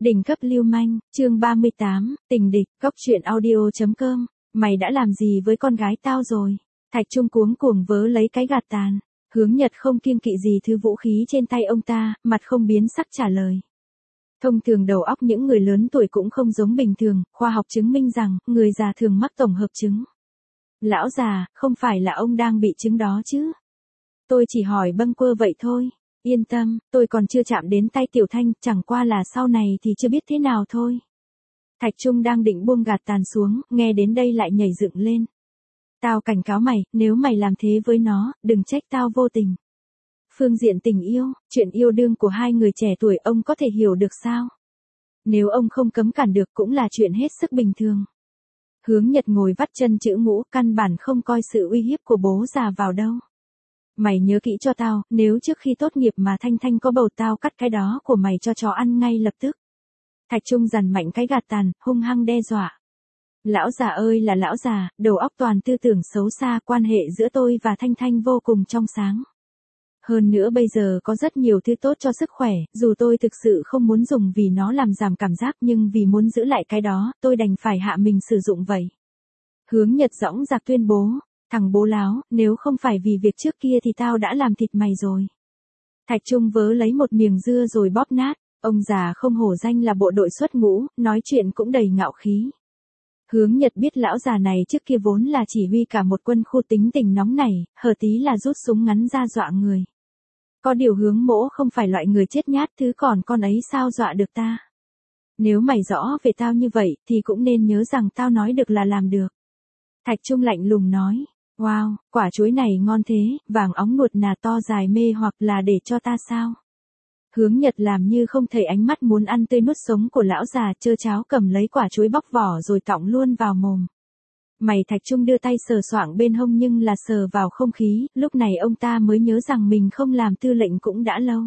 Đỉnh cấp lưu manh, chương 38, tình địch, góc truyện audio.com, mày đã làm gì với con gái tao rồi? Thạch Trung cuống cuồng vớ lấy cái gạt tàn, Hướng Nhật không kiêng kỵ gì thứ vũ khí trên tay ông ta, mặt không biến sắc trả lời. Thông thường đầu óc những người lớn tuổi cũng không giống bình thường, khoa học chứng minh rằng, người già thường mắc tổng hợp chứng. Lão già, không phải là ông đang bị chứng đó chứ? Tôi chỉ hỏi bâng quơ vậy thôi. Yên tâm, tôi còn chưa chạm đến tay Tiểu Thanh, chẳng qua là sau này thì chưa biết thế nào thôi. Thạch Trung đang định buông gạt tàn xuống, nghe đến đây lại nhảy dựng lên. Tao cảnh cáo mày, nếu mày làm thế với nó, đừng trách tao vô tình. Phương diện tình yêu, chuyện yêu đương của hai người trẻ tuổi ông có thể hiểu được sao? Nếu ông không cấm cản được cũng là chuyện hết sức bình thường. Hướng Nhật ngồi vắt chân chữ ngũ, căn bản không coi sự uy hiếp của bố già vào đâu. Mày nhớ kỹ cho tao, nếu trước khi tốt nghiệp mà Thanh Thanh có bầu tao cắt cái đó của mày cho chó ăn ngay lập tức. Thạch Trung dằn mạnh cái gạt tàn, hung hăng đe dọa. Lão già ơi là lão già, đầu óc toàn tư tưởng xấu xa, quan hệ giữa tôi và Thanh Thanh vô cùng trong sáng. Hơn nữa bây giờ có rất nhiều thứ tốt cho sức khỏe, dù tôi thực sự không muốn dùng vì nó làm giảm cảm giác nhưng vì muốn giữ lại cái đó, tôi đành phải hạ mình sử dụng vậy. Hướng Nhật dõng dạc tuyên bố. Thằng bố láo, nếu không phải vì việc trước kia thì tao đã làm thịt mày rồi. Thạch Trung vớ lấy một miếng dưa rồi bóp nát, ông già không hổ danh là bộ đội xuất ngũ, nói chuyện cũng đầy ngạo khí. Hướng Nhật biết lão già này trước kia vốn là chỉ huy cả một quân khu tính tình nóng nảy, hở tí là rút súng ngắn ra dọa người. Có điều Hướng mỗ không phải loại người chết nhát thứ còn con ấy sao dọa được ta. Nếu mày rõ về tao như vậy thì cũng nên nhớ rằng tao nói được là làm được. Thạch Trung lạnh lùng nói. Wow, quả chuối này ngon thế, vàng óng nuột nà to dài mê hoặc là để cho ta sao? Hướng Nhật làm như không thấy ánh mắt muốn ăn tươi nuốt sống của lão già, trơ cháo cầm lấy quả chuối bóc vỏ rồi tọng luôn vào mồm. Mày Thạch Trung đưa tay sờ soạng bên hông nhưng là sờ vào không khí, lúc này ông ta mới nhớ rằng mình không làm tư lệnh cũng đã lâu.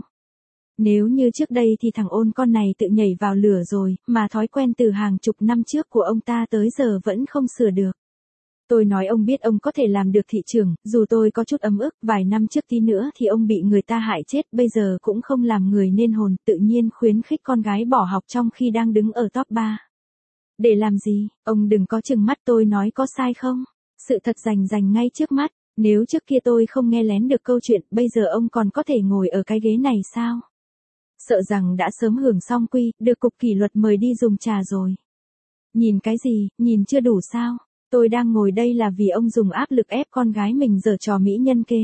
Nếu như trước đây thì thằng ôn con này tự nhảy vào lửa rồi, mà thói quen từ hàng chục năm trước của ông ta tới giờ vẫn không sửa được. Tôi nói ông biết ông có thể làm được thị trưởng, dù tôi có chút ấm ức, vài năm trước tí nữa thì ông bị người ta hại chết, bây giờ cũng không làm người nên hồn, tự nhiên khuyến khích con gái bỏ học trong khi đang đứng ở top 3. Để làm gì, ông đừng có chừng mắt tôi nói có sai không? Sự thật rành ngay trước mắt, nếu trước kia tôi không nghe lén được câu chuyện, bây giờ ông còn có thể ngồi ở cái ghế này sao? Sợ rằng đã sớm hưởng xong quy, được cục kỷ luật mời đi dùng trà rồi. Nhìn cái gì, nhìn chưa đủ sao? Tôi đang ngồi đây là vì ông dùng áp lực ép con gái mình giở trò mỹ nhân kế.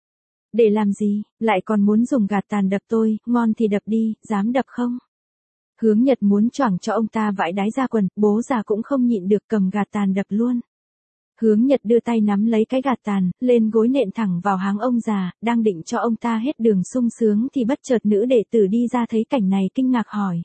Để làm gì, lại còn muốn dùng gạt tàn đập tôi, ngon thì đập đi, dám đập không? Hướng Nhật muốn choảng cho ông ta vãi đái ra quần, bố già cũng không nhịn được cầm gạt tàn đập luôn. Hướng Nhật đưa tay nắm lấy cái gạt tàn, lên gối nện thẳng vào háng ông già, đang định cho ông ta hết đường sung sướng thì bất chợt nữ đệ tử đi ra thấy cảnh này kinh ngạc hỏi.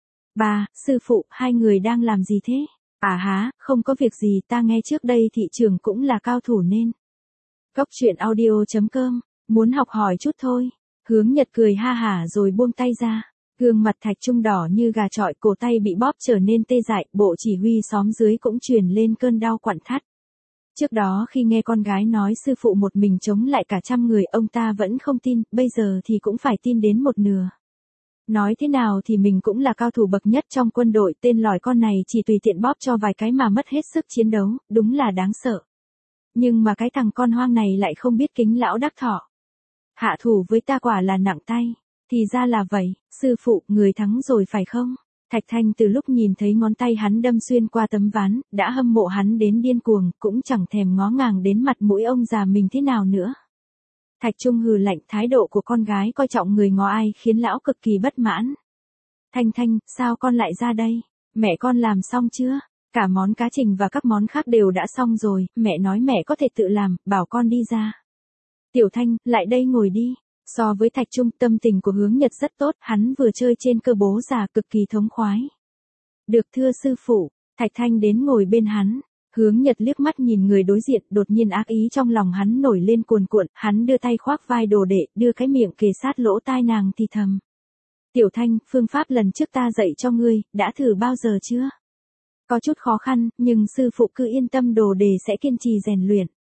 Bà, sư phụ, hai người đang làm gì thế? À há, không có việc gì, ta nghe trước đây thị trường cũng là cao thủ nên. Góc truyện audio.com, muốn học hỏi chút thôi. Hướng Nhật cười ha hả rồi buông tay ra. Gương mặt Thạch Trung đỏ như gà chọi, cổ tay bị bóp trở nên tê dại, bộ chỉ huy xóm dưới cũng truyền lên cơn đau quặn thắt. Trước đó khi nghe con gái nói sư phụ một mình chống lại cả trăm người, ông ta vẫn không tin, bây giờ thì cũng phải tin đến một nửa. Nói thế nào thì mình cũng là cao thủ bậc nhất trong quân đội, tên lòi con này chỉ tùy tiện bóp cho vài cái mà mất hết sức chiến đấu, đúng là đáng sợ. Nhưng mà cái thằng con hoang này lại không biết kính lão đắc thọ. Hạ thủ với ta quả là nặng tay. Thì ra là vậy, sư phụ, người thắng rồi phải không? Thạch Thanh từ lúc nhìn thấy ngón tay hắn đâm xuyên qua tấm ván, đã hâm mộ hắn đến điên cuồng, cũng chẳng thèm ngó ngàng đến mặt mũi ông già mình thế nào nữa. Thạch Trung hừ lạnh, thái độ của con gái coi trọng người ngó ai khiến lão cực kỳ bất mãn. Thanh Thanh, sao con lại ra đây? Mẹ con làm xong chưa? Cả món cá trình và các món khác đều đã xong rồi, mẹ nói mẹ có thể tự làm, bảo con đi ra. Tiểu Thanh, lại đây ngồi đi. So với Thạch Trung, tâm tình của Hướng Nhật rất tốt, hắn vừa chơi trên cơ bố già cực kỳ thống khoái. Được thưa sư phụ, Thạch Thanh đến ngồi bên hắn. Hướng Nhật liếc mắt nhìn người đối diện, đột nhiên ác ý trong lòng hắn nổi lên cuồn cuộn, hắn đưa tay khoác vai đồ đệ, đưa cái miệng kề sát lỗ tai nàng thì thầm. Tiểu Thanh, phương pháp lần trước ta dạy cho ngươi, đã thử bao giờ chưa? Có chút khó khăn, nhưng sư phụ cứ yên tâm, đồ đề sẽ kiên trì rèn luyện.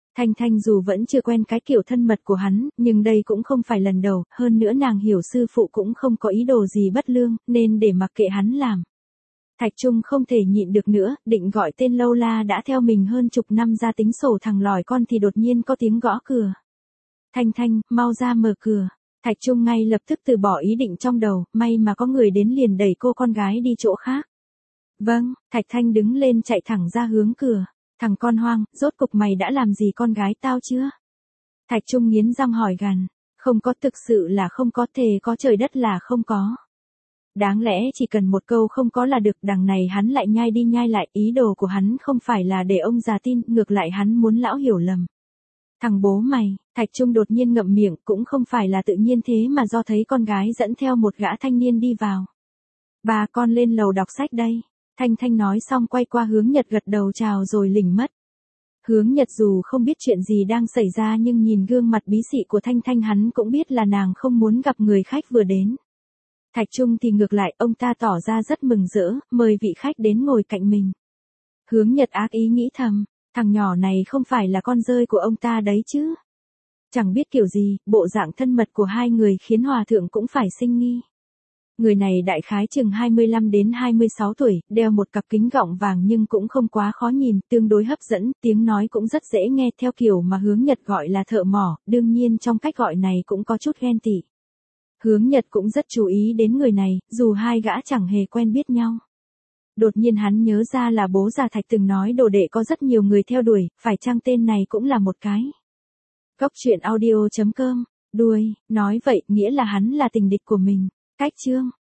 Thanh Thanh dù vẫn chưa quen cái kiểu thân mật của hắn, nhưng đây cũng không phải lần đầu, hơn nữa nàng hiểu sư phụ cũng không có ý đồ gì bất lương, nên để mặc kệ hắn làm. Thạch Trung không thể nhịn được nữa, định gọi tên lâu la đã theo mình hơn chục năm ra tính sổ thằng lòi con thì đột nhiên có tiếng gõ cửa. Thanh Thanh, mau ra mở cửa. Thạch Trung ngay lập tức từ bỏ ý định trong đầu, may mà có người đến liền đẩy cô con gái đi chỗ khác. Vâng, Thạch Thanh đứng lên chạy thẳng ra hướng cửa. Thằng con hoang, rốt cục mày đã làm gì con gái tao chưa? Thạch Trung nghiến răng hỏi gằn. Không có, thực sự là không có, thề có trời đất là không có. Đáng lẽ chỉ cần một câu không có là được, đằng này hắn lại nhai đi nhai lại, ý đồ của hắn không phải là để ông già tin, ngược lại hắn muốn lão hiểu lầm. Thằng bố mày, Thạch Trung đột nhiên ngậm miệng, cũng không phải là tự nhiên thế mà do thấy con gái dẫn theo một gã thanh niên đi vào. Bà con lên lầu đọc sách đây. Thanh Thanh nói xong quay qua Hướng Nhật gật đầu chào rồi lỉnh mất. Hướng Nhật dù không biết chuyện gì đang xảy ra nhưng nhìn gương mặt bí xị của Thanh Thanh hắn cũng biết là nàng không muốn gặp người khách vừa đến. Thạch Trung thì ngược lại, ông ta tỏ ra rất mừng rỡ, mời vị khách đến ngồi cạnh mình. Hướng Nhật ác ý nghĩ thầm, thằng nhỏ này không phải là con rơi của ông ta đấy chứ. Chẳng biết kiểu gì, bộ dạng thân mật của hai người khiến hòa thượng cũng phải sinh nghi. Người này đại khái chừng 25 đến 26 tuổi, đeo một cặp kính gọng vàng nhưng cũng không quá khó nhìn, tương đối hấp dẫn, tiếng nói cũng rất dễ nghe theo kiểu mà Hướng Nhật gọi là thợ mỏ, đương nhiên trong cách gọi này cũng có chút ghen tị. Hướng Nhật cũng rất chú ý đến người này, dù hai gã chẳng hề quen biết nhau. Đột nhiên hắn nhớ ra là bố già Thạch từng nói đồ đệ có rất nhiều người theo đuổi, phải chăng tên này cũng là một cái. Góc truyện audio.com, đuôi, nói vậy nghĩa là hắn là tình địch của mình. Cách chương